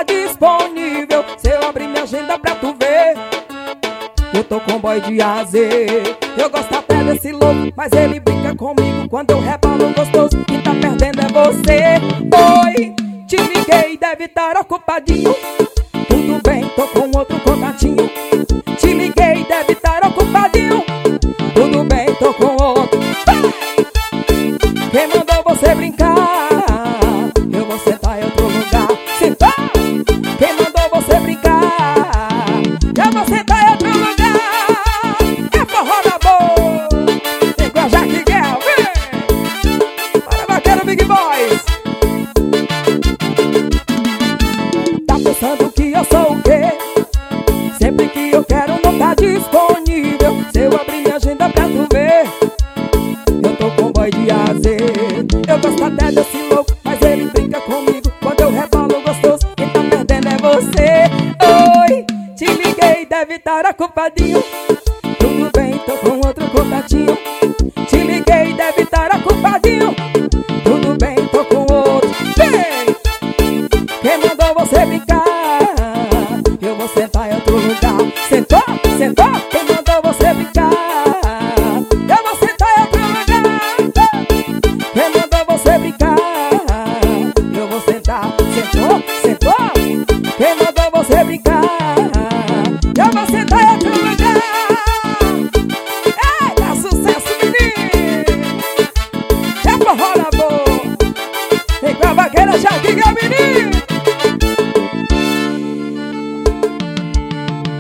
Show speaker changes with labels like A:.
A: disponível. Se eu abrir minha agenda pra tu ver, eu tô com boy de AZ. Eu gosto até desse louco, mas ele brinca comigo quando eu rebalo gostoso. Quem tá perdendo é você. Oi, te liguei, deve estar ocupadinho. Tudo bem, tô com outro contatinho. Te liguei, deve estar ocupadinho. Tudo bem, tô com outro. Quem mandou você brincar? Eu vou sentar em outro lugar. Sentar! Quem mandou você brincar? Eu vou sentar em outro lugar. É forró da boa. Igual Jack Guel, vem! Para bater o Big Boys. Tá pensando que eu sou o quê? Sempre que eu quero não tá disponível. Se eu abrir minha agenda pra tu ver, eu tô com boy de AZ. Eu gosto até desse louco, mas ele brinca comigo quando eu rebalo gostoso. Quem tá perdendo é você. Oi, te liguei, deve estar ocupadinho. Tudo bem, tô com outro contatinho. Te liguei, deve estar ocupadinho. Tudo bem, tô com outro. Vem! Quem mandou você brincar?